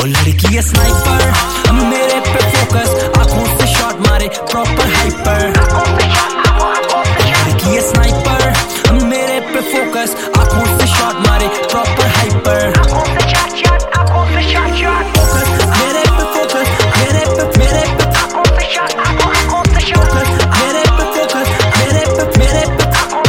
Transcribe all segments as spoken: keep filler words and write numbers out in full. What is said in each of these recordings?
ओ लड़की है स्नाइपर, मेरे पे फोकस, आंखों से शॉट मारे प्रॉपर हाइपर। लड़की है स्नाइपर, मेरे पे फोकस, आंखों से शॉट मारे प्रॉपर हाइपर। फोकस मेरे पे, फोकस मेरे पे, मेरे पे फोकस, मेरे पे फोकस, मेरे पे, मेरे पे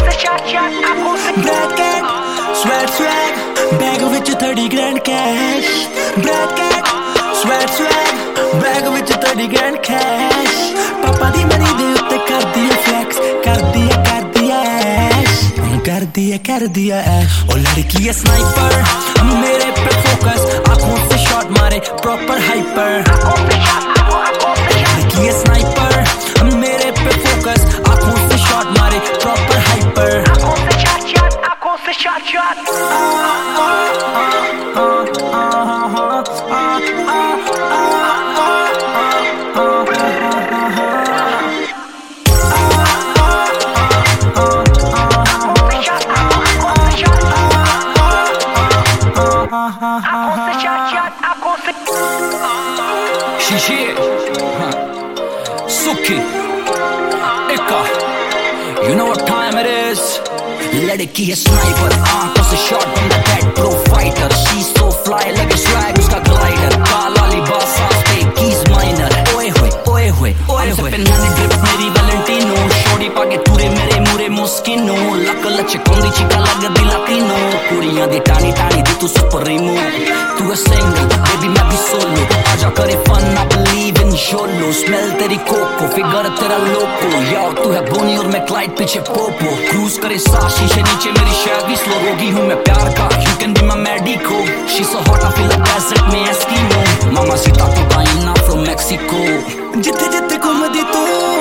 bracket swag swag bag which thirty grand cash. Bracket swag swag bag which thirty grand cash. पापा दी मनी दे उत्ते कर दिया फ्लैक्स, कर दिया कर दिया ऐश, कर दिया कर दिया ऐश। ओ लड़की है स्नाइपर, मेरे पे फोकस, आंखों से शॉट मारे प्रॉपर हाइपर। लड़की है स्नाइपर, मेरे पे फोकस, आंखों से शॉट मारे proper hyper. Shishi, Suki, Ika, you know what time it is? लड़की है स्नाइपर, आंखों से शॉट बंदा dead pro fighter. She's so fly like a swag, उसका ग्लाइडर, काला लिबास पे कीज माइनर। ओए होए ओए होए ओए होए पेन्हाने ड्रिप मेरी वैलेंटिनो, शॉडी पाके टूरे मेरे मुरे मोस्किनो। लक लचकोंदी चिका लगदी लातिनो, कुड़ियां दी टानी टानी दी तू सुप्रीमो। तू है सिंगल बेबी मैं भी सोलो, आजा करे fun I believe in YOLO। Smell तेरी कोको, फिगर तेरा लोको, याओ तू है बोनी और मैं क्लाइड पीछे पोपो। क्रूज करे साथ शीशे नीचे मेरी शैवी स्लो, रोगी हूँ मैं प्यार का, you can be my medico। She's so hot I feel like desert में एस्किमो, मामा सीता कोकाइना from Mexico। जिथे जिथे घूमदी तू